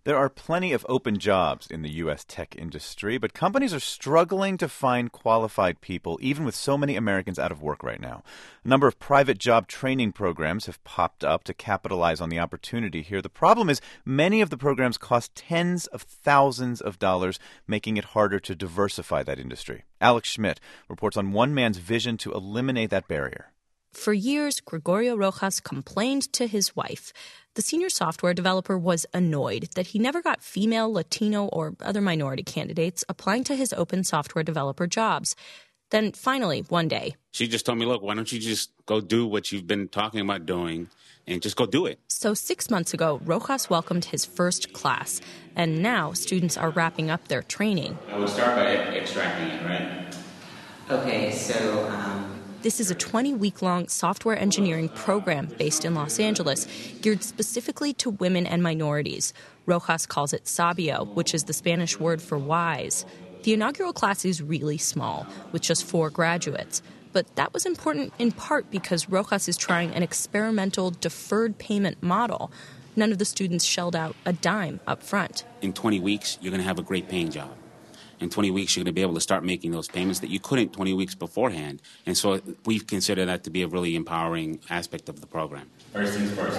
There are plenty of open jobs in the U.S. tech industry, but companies are struggling to find qualified people, even with so many Americans out of work right now. A number of private job training programs have popped up to capitalize on the opportunity here. The problem is many of the programs cost tens of thousands of dollars, making it harder to diversify that industry. Alex Schmidt reports on one man's vision to eliminate that barrier. For years, Gregorio Rojas complained to his wife. The senior software developer was annoyed that he never got female, Latino, or other minority candidates applying to his open software developer jobs. Then finally, one day, she just told me, look, why don't you just go do what you've been talking about doing and just go do it. So 6 months ago, Rojas welcomed his first class, and now students are wrapping up their training. I would start by extracting it, right? Okay, so This is a 20-week-long software engineering program based in Los Angeles, geared specifically to women and minorities. Rojas calls it Sabio, which is the Spanish word for wise. The inaugural class is really small, with just 4 graduates. But that was important in part because Rojas is trying an experimental deferred payment model. None of the students shelled out a dime up front. In 20 weeks, you're going to have a great paying job. In 20 weeks, you're going to be able to start making those payments that you couldn't 20 weeks beforehand. And so we consider that to be a really empowering aspect of the program. First things first.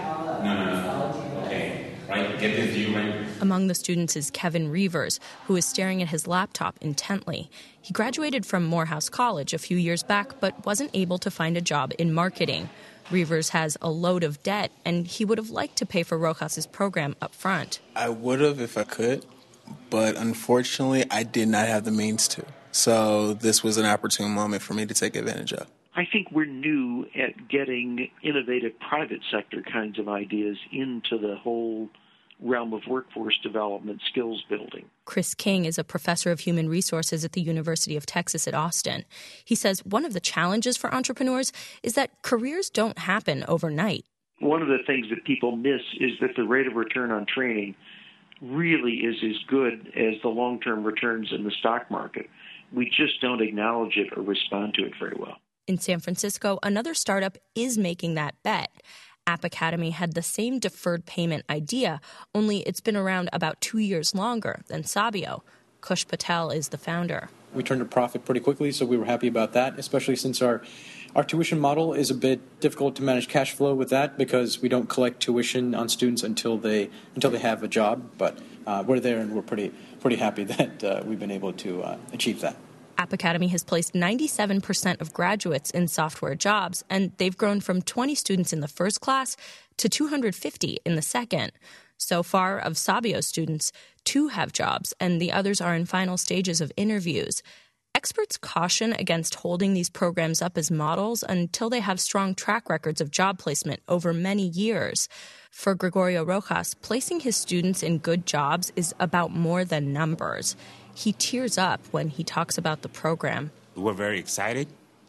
No. Okay. Right? Get this view right. Among the students is Kevin Reavers, who is staring at his laptop intently. He graduated from Morehouse College a few years back, but wasn't able to find a job in marketing. Reavers has a load of debt, and he would have liked to pay for Rojas's program up front. I would have if I could. But unfortunately, I did not have the means to. So this was an opportune moment for me to take advantage of. I think we're new at getting innovative private sector kinds of ideas into the whole realm of workforce development, skills building. Chris King is a professor of human resources at the University of Texas at Austin. He says one of the challenges for entrepreneurs is that careers don't happen overnight. One of the things that people miss is that the rate of return on training really is as good as the long-term returns in the stock market. We just don't acknowledge it or respond to it very well. In San Francisco, another startup is making that bet. App Academy had the same deferred payment idea, only it's been around about 2 years longer than Sabio. Kush Patel is the founder. We turned a profit pretty quickly, so we were happy about that, especially since our tuition model is a bit difficult to manage cash flow with that because we don't collect tuition on students until they have a job. But we're there, and we're pretty happy that we've been able to achieve that. App Academy has placed 97% of graduates in software jobs, and they've grown from 20 students in the first class to 250 in the second. So far, of Sabio's students, 2 have jobs, and the others are in final stages of interviews. Experts caution against holding these programs up as models until they have strong track records of job placement over many years. For Gregorio Rojas, placing his students in good jobs is about more than numbers. He tears up when he talks about the program. We're very excited,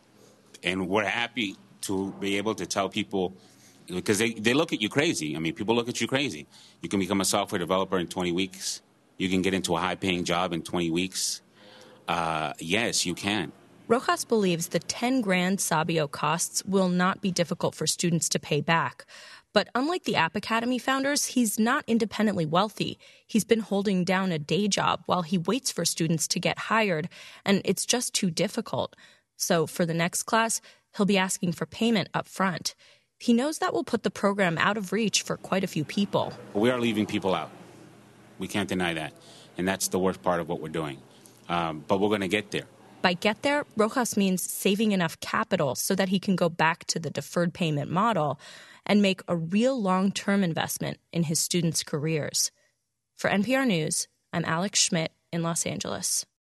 and we're happy to be able to tell people, because they look at you crazy. I mean, people look at you crazy. You can become a software developer in 20 weeks. You can get into a high-paying job in 20 weeks. Yes, you can. Rojas believes the $10,000 Sabio costs will not be difficult for students to pay back. But unlike the App Academy founders, he's not independently wealthy. He's been holding down a day job while he waits for students to get hired, and it's just too difficult. So for the next class, he'll be asking for payment up front. He knows that will put the program out of reach for quite a few people. We are leaving people out. We can't deny that. And that's the worst part of what we're doing. But we're going to get there. By get there, Rojas means saving enough capital so that he can go back to the deferred payment model and make a real long-term investment in his students' careers. For NPR News, I'm Alex Schmidt in Los Angeles.